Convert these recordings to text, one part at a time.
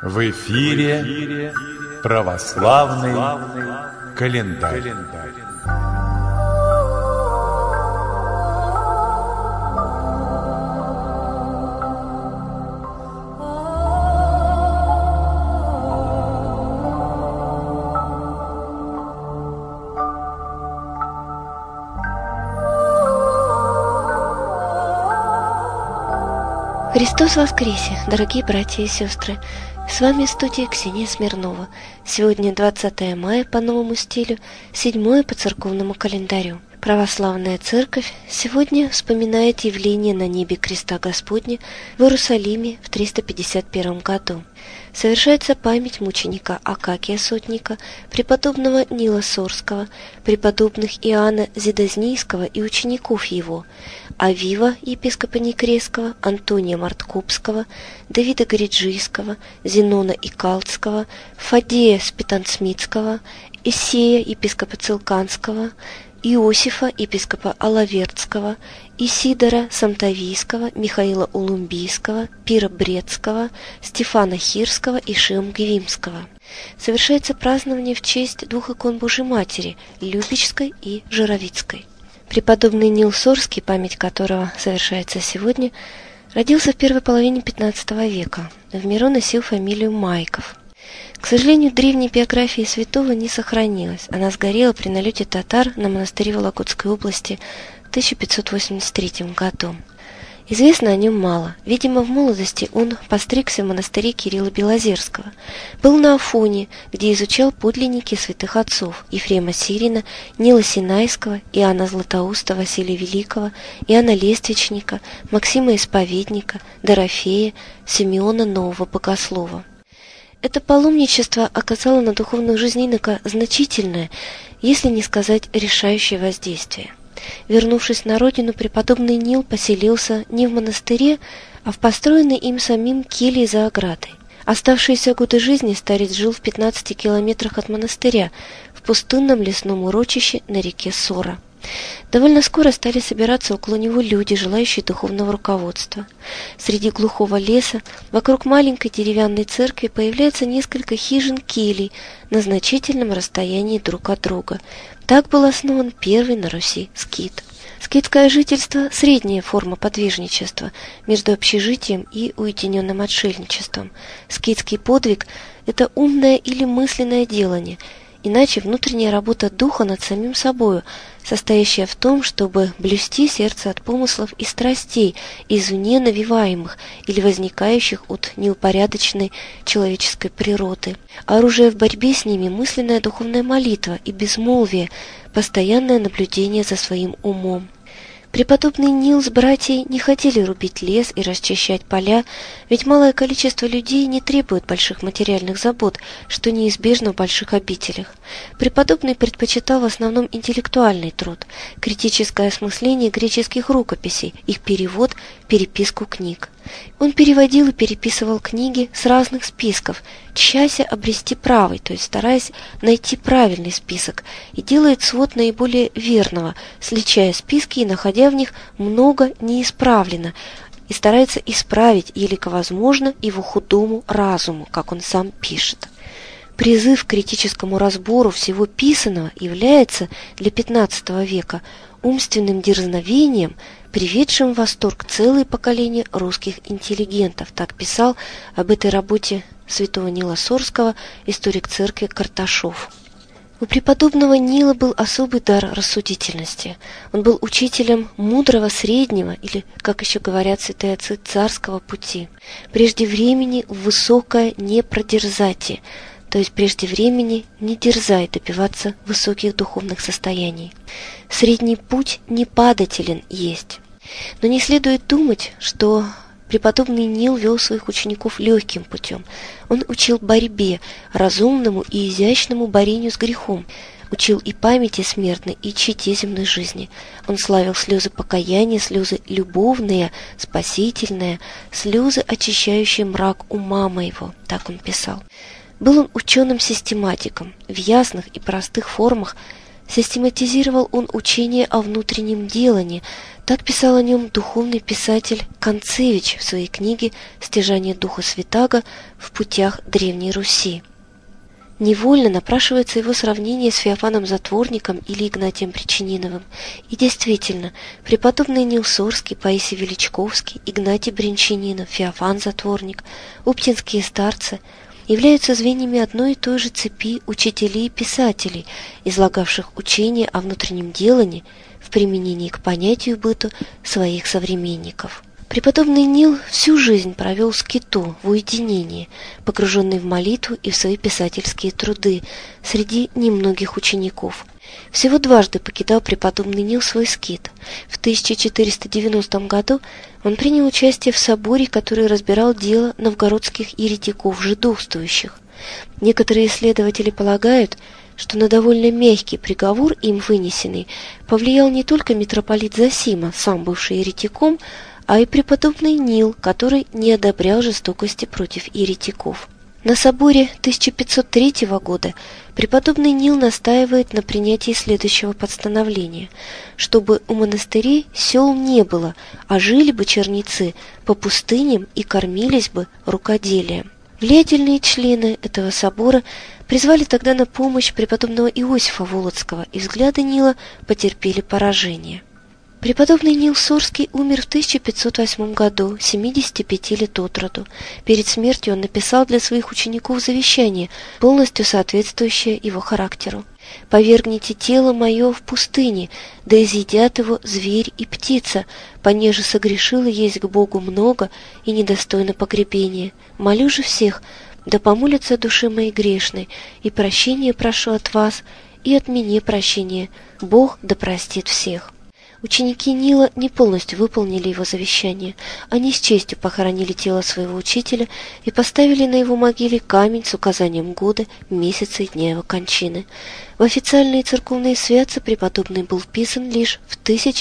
В эфире православный календарь. Христос воскресе, дорогие братья и сестры! С вами в студии Ксения Смирнова. Сегодня 20 мая по новому стилю, 7 по церковному календарю. Православная Церковь сегодня вспоминает явление на небе Креста Господня в Иерусалиме в 351 году. Совершается память мученика Акакия Сотника, преподобного Нила Сорского, преподобных Иоанна Зидознийского и учеников его, Авива, епископа Никресского, Антония Марткопского, Давида Гориджийского, Зенона Икалдского, Фадея Спитансмитского, Исея, епископа Целканского, Иосифа, епископа Алавердского, Исидора Самтовийского, Михаила Улумбийского, Пира Брецкого, Стефана Хирского и Шиом-Гвимского. Совершается празднование в честь двух икон Божьей Матери, Любечской и Жировицкой. Преподобный Нил Сорский, память которого совершается сегодня, родился в первой половине XV века. В миру носил фамилию Майков. К сожалению, древней биографии святого не сохранилась. Она сгорела при налете татар на монастырь в Вологодской области в 1583 году. Известно о нем мало. Видимо, в молодости он постригся в монастыре Кирилла Белозерского. Был на Афоне, где изучал подлинники святых отцов Ефрема Сирина, Нила Синайского, Иоанна Златоуста, Василия Великого, Иоанна Лествичника, Максима Исповедника, Дорофея, Симеона Нового Богослова. Это паломничество оказало на духовную жизнь инока значительное, если не сказать решающее воздействие. Вернувшись на родину, преподобный Нил поселился не в монастыре, а в построенной им самим келье за оградой. Оставшиеся годы жизни старец жил в 15 километрах от монастыря, в пустынном лесном урочище на реке Сора. Довольно скоро стали собираться около него люди, желающие духовного руководства. Среди глухого леса, вокруг маленькой деревянной церкви, появляется несколько хижин-келий на значительном расстоянии друг от друга. Так был основан первый на Руси скит. Скитское жительство – средняя форма подвижничества между общежитием и уединенным отшельничеством. Скитский подвиг – это умное или мысленное делание, иначе внутренняя работа духа над самим собою, состоящая в том, чтобы блюсти сердце от помыслов и страстей, извне навеваемых или возникающих от неупорядоченной человеческой природы. Оружие в борьбе с ними – мысленная духовная молитва и безмолвие, постоянное наблюдение за своим умом. Преподобный Нил с братьей не хотели рубить лес и расчищать поля, ведь малое количество людей не требует больших материальных забот, что неизбежно в больших обителях. Преподобный предпочитал в основном интеллектуальный труд, критическое осмысление греческих рукописей, их перевод, переписку книг. Он переводил и переписывал книги с разных списков, тщася обрести правый, то есть стараясь найти правильный список, и делает свод наиболее верного, сличая списки и находя в них много неисправлено, и старается исправить, елико возможно, его худому разуму, как он сам пишет. Призыв к критическому разбору всего писанного является для XV века умственным дерзновением, приведшим в восторг целое поколение русских интеллигентов. Так писал об этой работе святого Нила Сорского историк церкви Карташов. У преподобного Нила был особый дар рассудительности. Он был учителем мудрого среднего, или, как еще говорят святые отцы, царского пути. Прежде времени высокое не продерзайте, то есть прежде времени не дерзай добиваться высоких духовных состояний. Средний путь не падателен есть. Но не следует думать, что преподобный Нил вел своих учеников легким путем. Он учил борьбе, разумному и изящному борению с грехом, учил и памяти смертной, и чете земной жизни. Он славил слезы покаяния, слезы любовные, спасительные, слезы, очищающие мрак ума моего, так он писал. Был он ученым-систематиком, в ясных и простых формах Систематизировал он учение о внутреннем делании. Так писал о нем духовный писатель Концевич в своей книге «Стяжание Духа Святаго в путях Древней Руси». Невольно напрашивается его сравнение с Феофаном Затворником или Игнатием Причининовым. И действительно, преподобный Нил Сорский, Паисий Величковский, Игнатий Брянчанинов, Феофан Затворник, оптинские старцы являются звеньями одной и той же цепи учителей и писателей, излагавших учение о внутреннем делании в применении к понятию быту своих современников. Преподобный Нил всю жизнь провел в скиту, в уединении, погруженный в молитву и в свои писательские труды среди немногих учеников. Всего дважды покидал преподобный Нил свой скит. В 1490 году он принял участие в соборе, который разбирал дело новгородских еретиков, жидовствующих. Некоторые исследователи полагают, что на довольно мягкий приговор, им вынесенный, повлиял не только митрополит Зосима, сам бывший еретиком, а и преподобный Нил, который не одобрял жестокости против еретиков. На соборе 1503 года преподобный Нил настаивает на принятии следующего постановления, чтобы у монастырей сел не было, а жили бы черницы по пустыням и кормились бы рукоделием. Влиятельные члены этого собора призвали тогда на помощь преподобного Иосифа Волоцкого, и взгляды Нила потерпели поражение. Преподобный Нил Сорский умер в 1508 году, 75 лет от роду. Перед смертью он написал для своих учеников завещание, полностью соответствующее его характеру. «Повергните тело мое в пустыне, да изъедят его зверь и птица, понеже согрешило есть к Богу много и недостойно погребения. Молю же всех, да помолятся души моей грешной, и прощение прошу от вас, и от меня прощение. Бог да простит всех». Ученики Нила не полностью выполнили его завещание. Они с честью похоронили тело своего учителя и поставили на его могиле камень с указанием года, месяца и дня его кончины. В официальные церковные святцы преподобный был вписан лишь в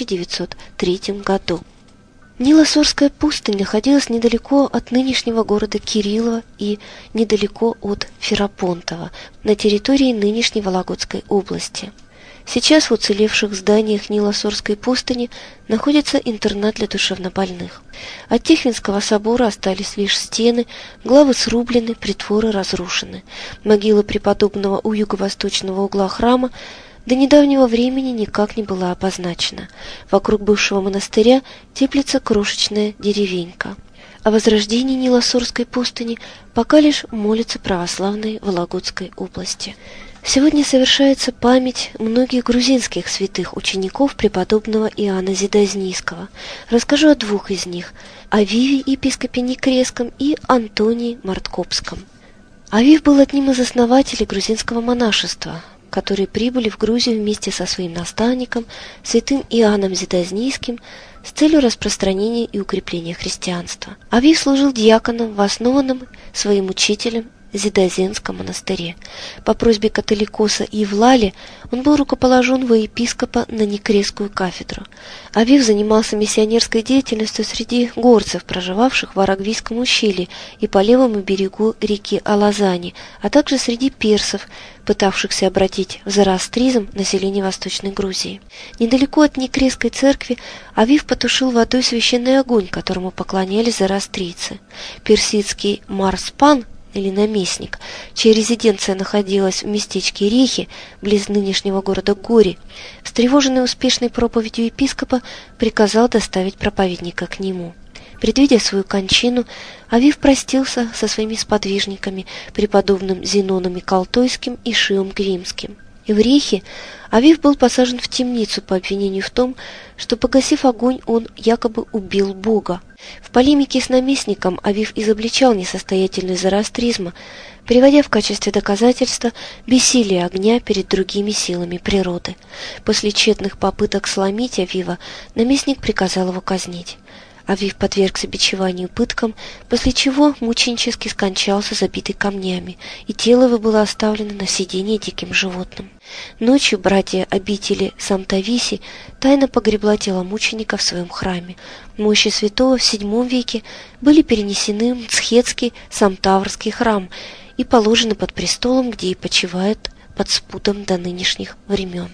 1903 году. Нило-Сорская пустынь находилась недалеко от нынешнего города Кириллова и недалеко от Ферапонтова, на территории нынешней Вологодской области. Сейчас в уцелевших зданиях Нило-Сорской пустыни находится интернат для душевнобольных. От Тихвинского собора остались лишь стены, главы срублены, притворы разрушены. Могила преподобного у юго-восточного угла храма до недавнего времени никак не была обозначена. Вокруг бывшего монастыря теплится крошечная деревенька. О возрождении Нило-Сорской пустыни пока лишь молятся православные Вологодской области. Сегодня совершается память многих грузинских святых учеников преподобного Иоанна Зидознийского. Расскажу о двух из них – Авиве, епископе Некресском, и Антонии Марткопском. Авив был одним из основателей грузинского монашества, которые прибыли в Грузию вместе со своим наставником, святым Иоанном Зидознийским, с целью распространения и укрепления христианства. Авив служил диаконом в основанном своим учителем Зидозенском монастыре. По просьбе католикоса Евлали он был рукоположен во епископа на Некресскую кафедру. Авив занимался миссионерской деятельностью среди горцев, проживавших в Арагвийском ущелье и по левому берегу реки Алазани, а также среди персов, пытавшихся обратить в зороастризм население Восточной Грузии. Недалеко от Некресской церкви Авив потушил водой священный огонь, которому поклонялись зороастрийцы. Персидский Марспан или наместник, чья резиденция находилась в местечке Рехи, близ нынешнего города Гори, встревоженный успешной проповедью епископа, приказал доставить проповедника к нему. Предвидя свою кончину, Авив простился со своими сподвижниками, преподобным Зеноном Калтойским и Шиом Гримским. И в Рехе Авив был посажен в темницу по обвинению в том, что, погасив огонь, он якобы убил Бога. В полемике с наместником Авив изобличал несостоятельность зороастризма, приводя в качестве доказательства бессилие огня перед другими силами природы. После тщетных попыток сломить Авива, наместник приказал его казнить. Авив подвергся бичеванию пыткам, после чего мученически скончался, забитый камнями, и тело его было оставлено на съедение диким животным. Ночью братья обители Самтависи тайно погребла тело мученика в своем храме. Мощи святого в VII веке были перенесены в Мцхетский Самтаврский храм и положены под престолом, где и почивает под спудом до нынешних времен.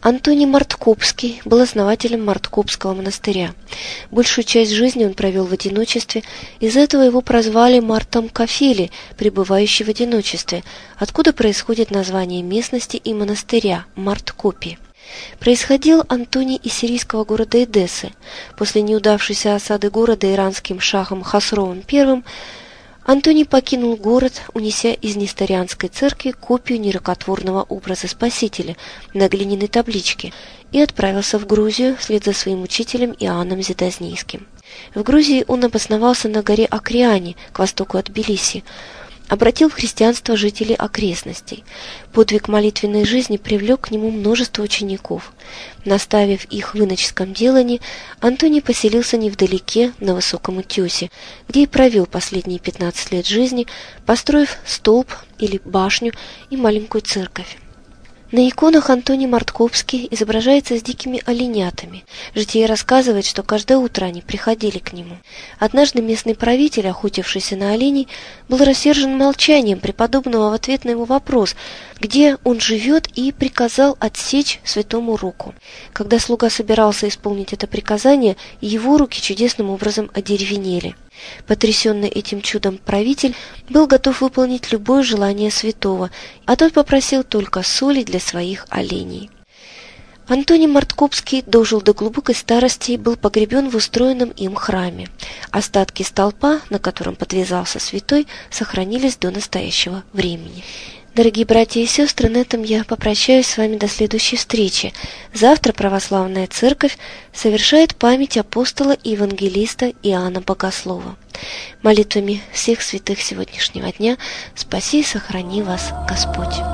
Антоний Марткопский был основателем Марткопского монастыря. Большую часть жизни он провел в одиночестве, из-за этого его прозвали Мартом Кафели, пребывающий в одиночестве, откуда происходит название местности и монастыря – Марткопи. Происходил Антоний из сирийского города Эдессы. После неудавшейся осады города иранским шахом Хосровом I Антоний покинул город, унеся из несторианской церкви копию нерукотворного образа Спасителя на глиняной табличке и отправился в Грузию вслед за своим учителем Иоанном Зидознийским. В Грузии он обосновался на горе Акриане, к востоку от Тбилиси, обратил в христианство жителей окрестностей. Подвиг молитвенной жизни привлек к нему множество учеников. Наставив их в иноческом делании, Антоний поселился невдалеке, на Высоком утесе, где и провел последние 15 лет жизни, построив столб или башню и маленькую церковь. На иконах Антоний Марткопский изображается с дикими оленятами. Житие рассказывает, что каждое утро они приходили к нему. Однажды местный правитель, охотившийся на оленей, был рассержен молчанием преподобного в ответ на его вопрос, где он живет, и приказал отсечь святому руку. Когда слуга собирался исполнить это приказание, его руки чудесным образом одеревенели. Потрясенный этим чудом правитель был готов выполнить любое желание святого, а тот попросил только соли для своих оленей. Антоний Марткопский дожил до глубокой старости и был погребен в устроенном им храме. Остатки столпа, на котором подвязался святой, сохранились до настоящего времени. Дорогие братья и сестры, на этом я попрощаюсь с вами до следующей встречи. Завтра Православная Церковь совершает память апостола и евангелиста Иоанна Богослова. Молитвами всех святых сегодняшнего дня спаси и сохрани вас Господь.